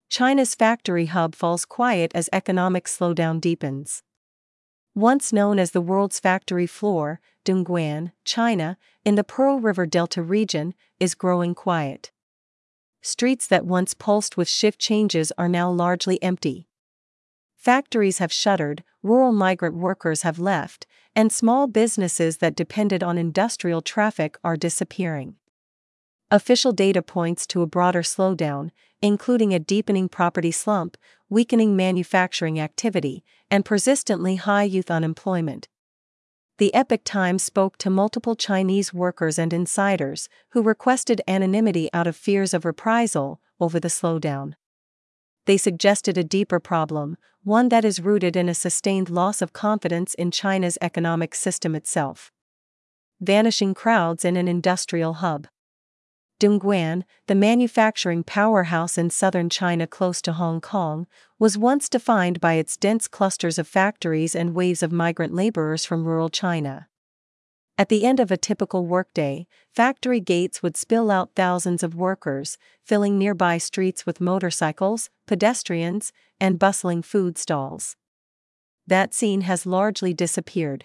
China's factory hub falls quiet as economic slowdown deepens. Once known as the world's factory floor, Dongguan, China, in the Pearl River Delta region, is growing quiet. Streets that once pulsed with shift changes are now largely empty. Factories have shuttered, rural migrant workers have left, and small businesses that depended on industrial traffic are disappearing. Official data points to a broader slowdown, including a deepening property slump, weakening manufacturing activity, and persistently high youth unemployment. The Epoch Times spoke to multiple Chinese workers and insiders who requested anonymity out of fears of reprisal over the slowdown. They suggested a deeper problem, one that is rooted in a sustained loss of confidence in China's economic system itself. Vanishing crowds in an industrial hub. Dongguan, the manufacturing powerhouse in southern China close to Hong Kong, was once defined by its dense clusters of factories and waves of migrant laborers from rural China. At the end of a typical workday, factory gates would spill out thousands of workers, filling nearby streets with motorcycles, pedestrians, and bustling food stalls. That scene has largely disappeared.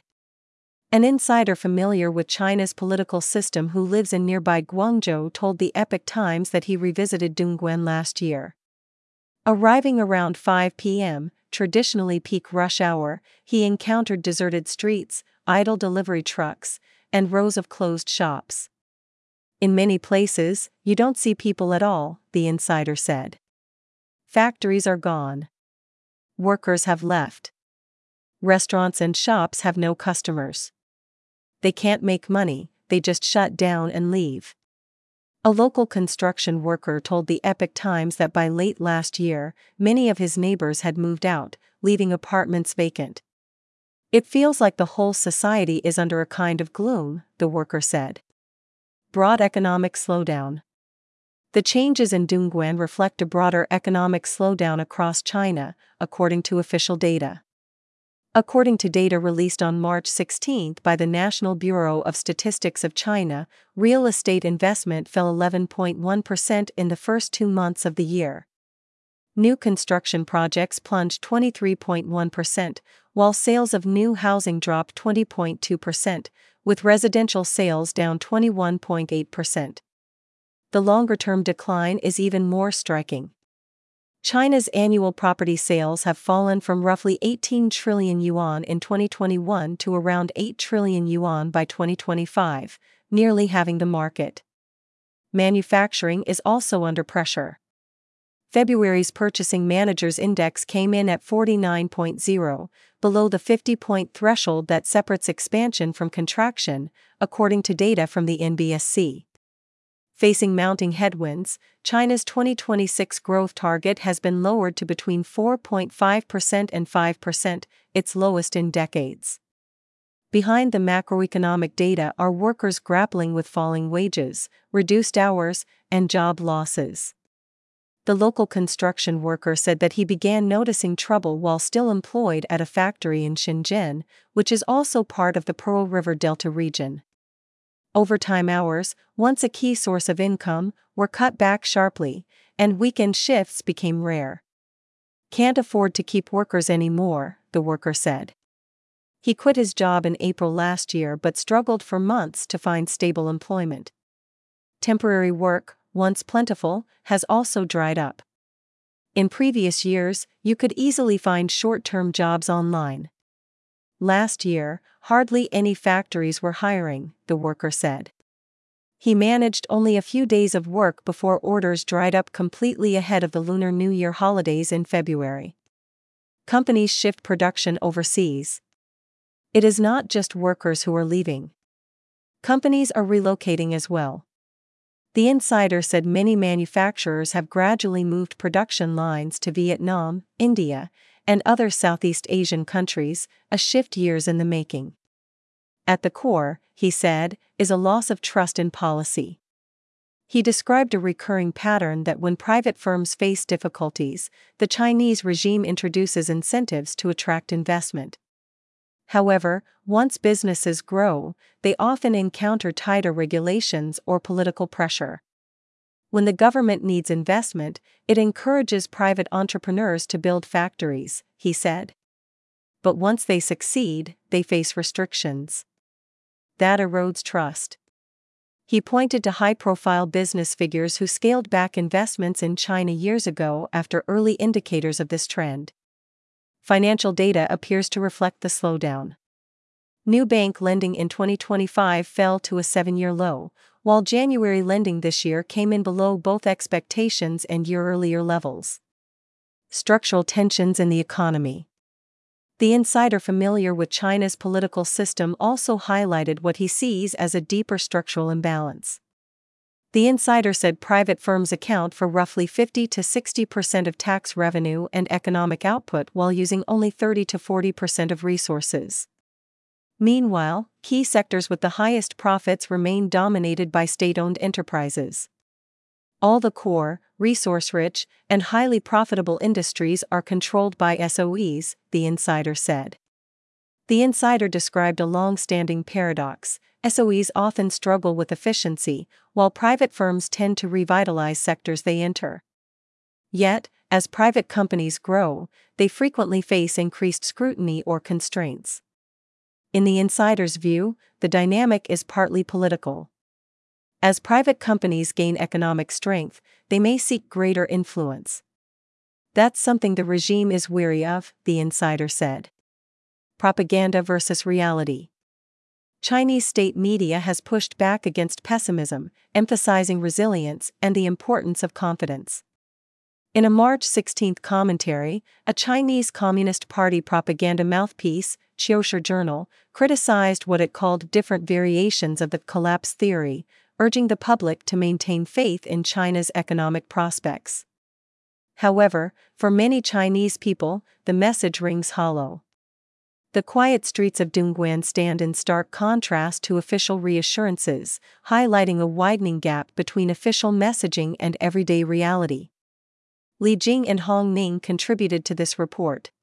An insider familiar with China's political system who lives in nearby Guangzhou told the Epoch Times that he revisited Dongguan last year. Arriving around 5 p.m., traditionally peak rush hour, he encountered deserted streets, idle delivery trucks, and rows of closed shops. In many places, you don't see people at all, the insider said. Factories are gone. Workers have left. Restaurants and shops have no customers. They can't make money, they just shut down and leave. A local construction worker told the Epoch Times that by late last year, many of his neighbors had moved out, leaving apartments vacant. It feels like the whole society is under a kind of gloom, the worker said. Broad economic slowdown. The changes in Dongguan reflect a broader economic slowdown across China, according to official data. According to data released on March 16 by the National Bureau of Statistics of China, real estate investment fell 11.1% in the first 2 months of the year. New construction projects plunged 23.1%, while sales of new housing dropped 20.2%, with residential sales down 21.8%. The longer-term decline is even more striking. China's annual property sales have fallen from roughly 18 trillion yuan in 2021 to around 8 trillion yuan by 2025, nearly halving the market. Manufacturing is also under pressure. February's Purchasing Managers' Index came in at 49.0, below the 50-point threshold that separates expansion from contraction, according to data from the NBSC. Facing mounting headwinds, China's 2026 growth target has been lowered to between 4.5% and 5%, its lowest in decades. Behind the macroeconomic data are workers grappling with falling wages, reduced hours, and job losses. The local construction worker said that he began noticing trouble while still employed at a factory in Shenzhen, which is also part of the Pearl River Delta region. Overtime hours, once a key source of income, were cut back sharply, and weekend shifts became rare. Can't afford to keep workers anymore, the worker said. He quit his job in April last year but struggled for months to find stable employment. Temporary work, once plentiful, has also dried up. In previous years, you could easily find short-term jobs online. Last year, hardly any factories were hiring, the worker said. He managed only a few days of work before orders dried up completely ahead of the Lunar New Year holidays in February. Companies shift production overseas. It is not just workers who are leaving. Companies are relocating as well. The insider said many manufacturers have gradually moved production lines to Vietnam, India, and other Southeast Asian countries, a shift years in the making. At the core, he said, is a loss of trust in policy. He described a recurring pattern that when private firms face difficulties, the Chinese regime introduces incentives to attract investment. However, once businesses grow, they often encounter tighter regulations or political pressure. When the government needs investment, it encourages private entrepreneurs to build factories, he said. But once they succeed, they face restrictions. That erodes trust. He pointed to high-profile business figures who scaled back investments in China years ago after early indicators of this trend. Financial data appears to reflect the slowdown. New bank lending in 2025 fell to a 7-year low, while January lending this year came in below both expectations and year-earlier levels. Structural tensions in the economy. The insider familiar with China's political system also highlighted what he sees as a deeper structural imbalance. The insider said private firms account for roughly 50 to 60% of tax revenue and economic output while using only 30 to 40% of resources. Meanwhile, key sectors with the highest profits remain dominated by state-owned enterprises. All the core, resource-rich, and highly profitable industries are controlled by SOEs, the insider said. The insider described a long-standing paradox: SOEs often struggle with efficiency, while private firms tend to revitalize sectors they enter. Yet, as private companies grow, they frequently face increased scrutiny or constraints. In the insider's view, the dynamic is partly political. As private companies gain economic strength, they may seek greater influence. That's something the regime is weary of, the insider said. Propaganda versus reality. Chinese state media has pushed back against pessimism, emphasizing resilience and the importance of confidence. In a March 16 commentary, a Chinese Communist Party propaganda mouthpiece, Qiushi Journal, criticized what it called different variations of the collapse theory, urging the public to maintain faith in China's economic prospects. However, for many Chinese people, the message rings hollow. The quiet streets of Dongguan stand in stark contrast to official reassurances, highlighting a widening gap between official messaging and everyday reality. Li Jing and Hong Ning contributed to this report.